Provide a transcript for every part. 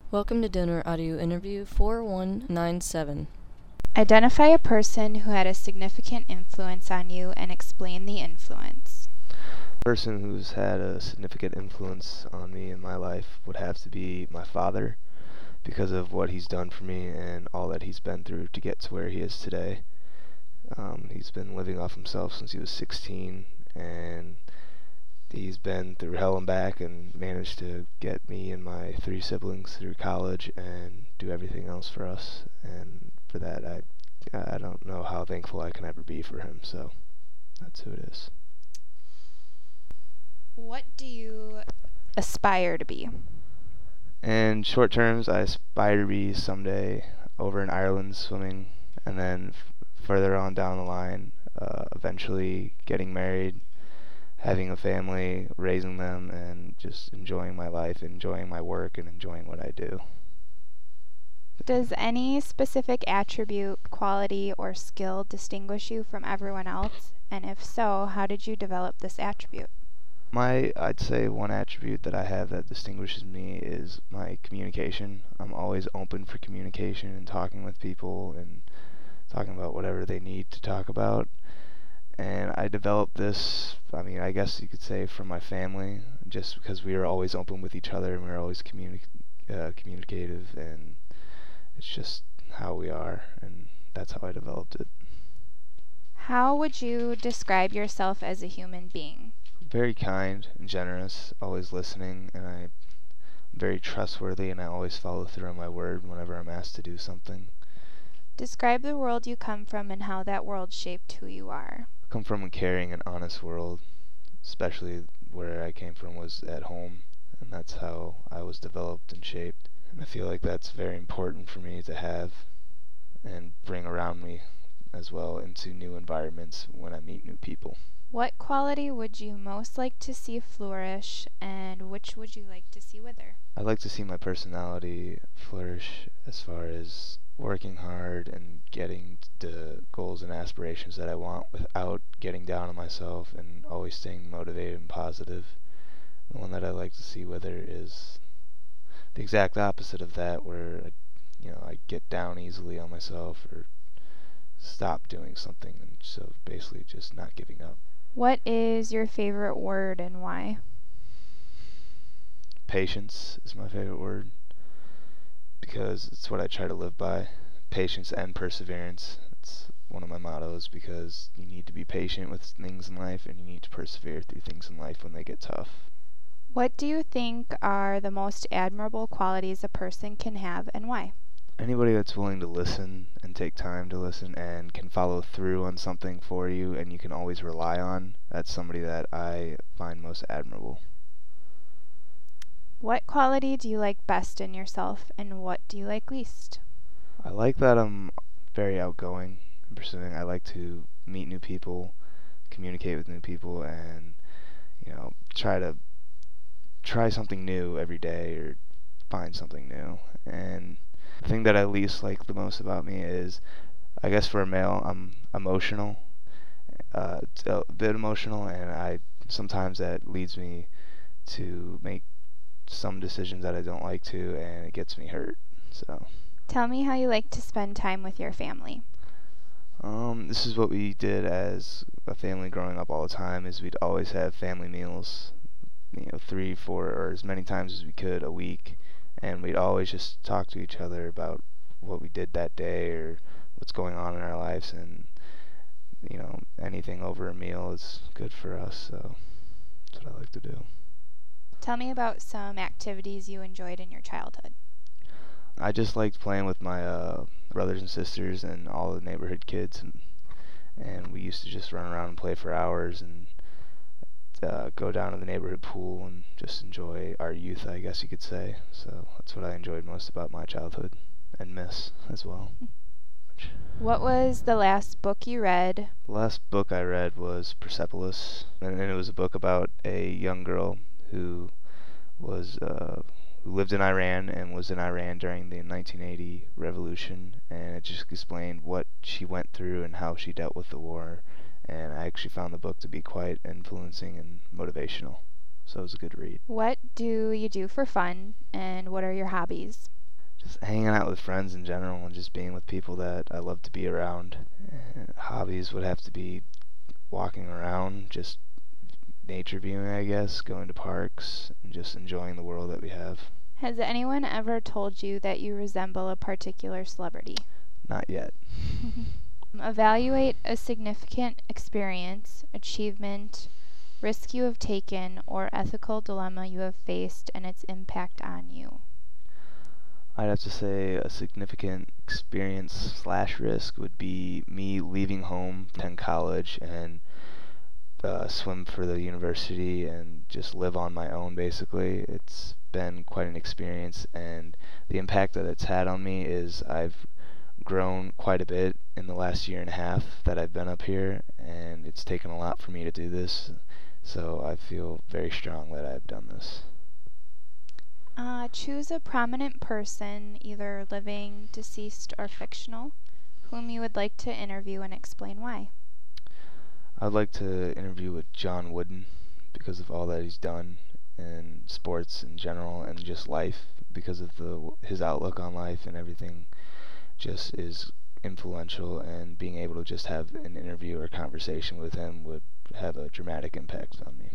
Welcome to Donor Audio Interview 4197. Identify a person who had a significant influence on you and explain the influence. The person who's had a significant influence on me in my life would have to be my father, because of what he's done for me and all that he's been through to get to where he is today. He's been living off himself since he was 16, and he's been through hell and back and managed to get me and my 3 siblings through college and do everything else for us. And for that, I don't know how thankful I can ever be for him. So that's who it is. What do you aspire to be? In short terms, I aspire to be someday over in Ireland swimming, and then further on down the line, eventually getting married, having a family, raising them, and just enjoying my life, enjoying my work, and enjoying what I do. Does any specific attribute, quality, or skill distinguish you from everyone else? And if so, how did you develop this attribute? I'd say one attribute that I have that distinguishes me is my communication. I'm always open for communication and talking with people and talking about whatever they need to talk about. And I developed this, I guess you could say, from my family, just because we were always open with each other and we were always communicative, and it's just how we are, and that's how I developed it. How would you describe yourself as a human being? Very kind and generous, always listening, and I'm very trustworthy, and I always follow through on my word whenever I'm asked to do something. Describe the world you come from and how that world shaped who you are. I come from a caring and honest world, especially where I came from was at home, and that's how I was developed and shaped. And I feel like that's very important for me to have and bring around me as well into new environments when I meet new people. What quality would you most like to see flourish, and which would you like to see wither? I'd like to see my personality flourish as far as working hard and getting the goals and aspirations that I want without getting down on myself, and always staying motivated and positive. The one that I'd like to see wither is the exact opposite of that, where I get down easily on myself or stop doing something, and so basically just not giving up. What is your favorite word and why? Patience is my favorite word, because it's what I try to live by. Patience and perseverance. It's one of my mottos, because you need to be patient with things in life, and you need to persevere through things in life when they get tough. What do you think are the most admirable qualities a person can have, and why? Anybody that's willing to listen and take time to listen and can follow through on something for you and you can always rely on, that's somebody that I find most admirable. What quality do you like best in yourself, and what do you like least? I like that I'm very outgoing and pursuing. I like to meet new people, communicate with new people, and try something new every day or find something new. And the thing that I least like the most about me is, I guess for a male, I'm emotional, a bit emotional, and sometimes that leads me to make some decisions that I don't like to, and it gets me hurt. So Tell me how you like to spend time with your family. this is what we did as a family growing up all the time, is we'd always have family meals, 3, 4, or as many times as we could a week, and we'd always just talk to each other about what we did that day or what's going on in our lives, and anything over a meal is good for us, so that's what I like to do. Tell me about some activities you enjoyed in your childhood. I just liked playing with my brothers and sisters and all the neighborhood kids, and we used to just run around and play for hours and go down to the neighborhood pool and just enjoy our youth, I guess you could say. So that's what I enjoyed most about my childhood, and miss as well. What was the last book you read? The last book I read was Persepolis, and it was a book about a young girl who lived in Iran and was in Iran during the 1980 revolution, and it just explained what she went through and how she dealt with the war. And I actually found the book to be quite influencing and motivational, so it was a good read. What do you do for fun, and what are your hobbies? just hanging out with friends in general and just being with people that I love to be around. Hobbies would have to be walking around, just nature viewing, I guess, going to parks, and just enjoying the world that we have. Has anyone ever told you that you resemble a particular celebrity? Not yet. Evaluate a significant experience, achievement, risk you have taken, or ethical dilemma you have faced and its impact on you. I'd have to say a significant experience / risk would be me leaving home, attend college, and swim for the university and just live on my own, basically. It's been quite an experience, and the impact that it's had on me is I've grown quite a bit in the last year and a half that I've been up here, and it's taken a lot for me to do this, so I feel very strong that I've done this. Choose a prominent person, either living, deceased, or fictional, whom you would like to interview and explain why. I'd like to interview with John Wooden because of all that he's done in sports in general and just life, because of his outlook on life and everything just is influential, and being able to just have an interview or conversation with him would have a dramatic impact on me.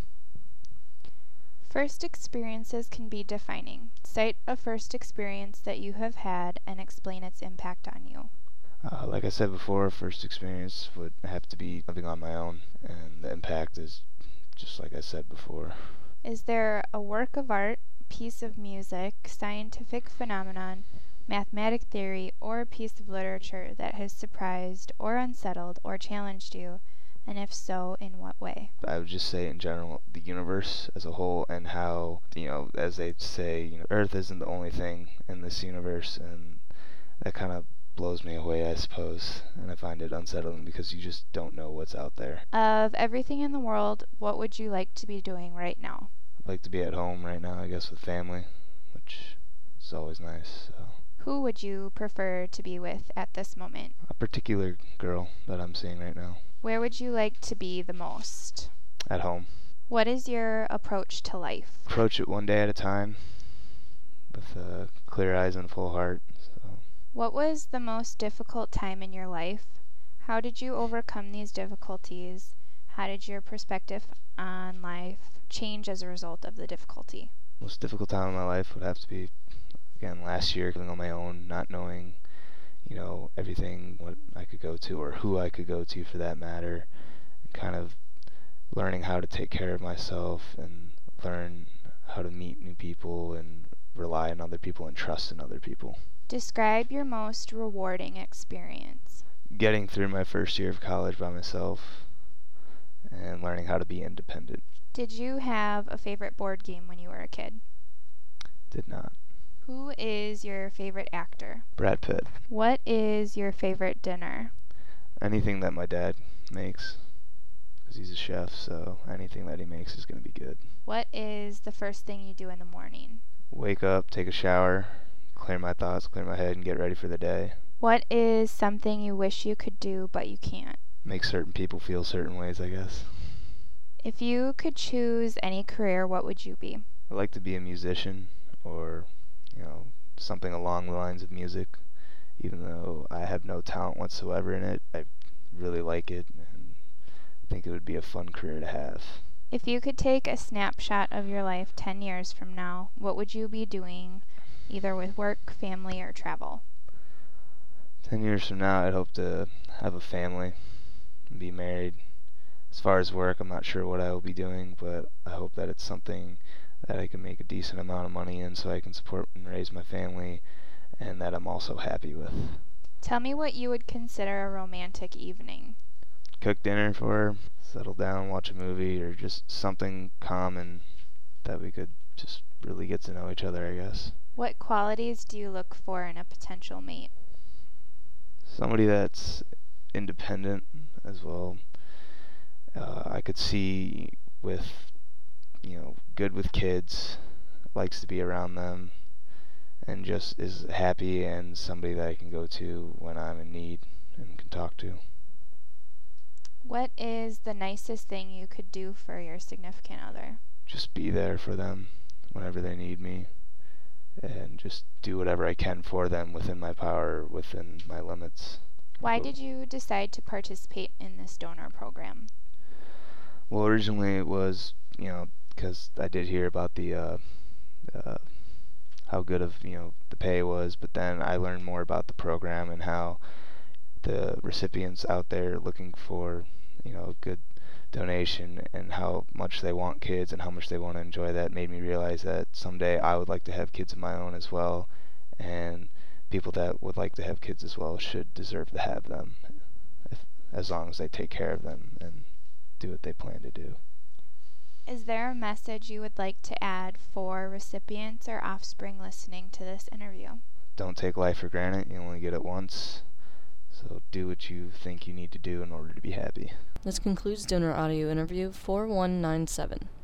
First experiences can be defining. Cite a first experience that you have had and explain its impact on you. Like I said before, first experience would have to be living on my own, and the impact is just like I said before. Is there a work of art, piece of music, scientific phenomenon, mathematic theory, or a piece of literature that has surprised or unsettled or challenged you, and if so, in what way? I would just say in general, the universe as a whole, and how, as they say, Earth isn't the only thing in this universe, and that kind of blows me away, I suppose, and I find it unsettling because you just don't know what's out there. Of everything in the world, what would you like to be doing right now? I'd like to be at home right now, I guess, with family, which is always nice. So. Who would you prefer to be with at this moment? A particular girl that I'm seeing right now. Where would you like to be the most? At home. What is your approach to life? Approach it one day at a time with clear eyes and a full heart. What was the most difficult time in your life? How did you overcome these difficulties? How did your perspective on life change as a result of the difficulty? Most difficult time in my life would have to be, again, last year, living on my own, not knowing, everything, what I could go to or who I could go to for that matter, and kind of learning how to take care of myself and learn how to meet new people and rely on other people and trust in other people. Describe your most rewarding experience. Getting through my first year of college by myself and learning how to be independent. Did you have a favorite board game when you were a kid? Did not. Who is your favorite actor? Brad Pitt. What is your favorite dinner? Anything that my dad makes, because he's a chef, so anything that he makes is going to be good. What is the first thing you do in the morning? Wake up, take a shower, clear my thoughts, clear my head, and get ready for the day. What is something you wish you could do but you can't? Make certain people feel certain ways, I guess. If you could choose any career, what would you be? I'd like to be a musician, or something along the lines of music, even though I have no talent whatsoever in it. I really like it, and I think it would be a fun career to have. If you could take a snapshot of your life 10 years from now, what would you be doing, either with work, family, or travel? 10 years from now, I'd hope to have a family and be married. As far as work, I'm not sure what I will be doing, but I hope that it's something that I can make a decent amount of money in so I can support and raise my family, and that I'm also happy with. Tell me what you would consider a romantic evening. Cook dinner for her, settle down, watch a movie, or just something common that we could just really get to know each other, I guess. What qualities do you look for in a potential mate? Somebody that's independent as well. I could see with, good with kids, likes to be around them, and just is happy, and somebody that I can go to when I'm in need and can talk to. What is the nicest thing you could do for your significant other? Just be there for them whenever they need me, and just do whatever I can for them within my power, within my limits. Why did you decide to participate in this donor program? Well, originally it was, because I did hear about the how good of the pay was, but then I learned more about the program and how the recipients out there looking for a good donation and how much they want kids and how much they want to enjoy that made me realize that someday I would like to have kids of my own as well, and people that would like to have kids as well should deserve to have them, as long as they take care of them and do what they plan to do. Is there a message you would like to add for recipients or offspring listening to this interview? Don't take life for granted. You only get it once. So do what you think you need to do in order to be happy. This concludes Donor Audio Interview 4197.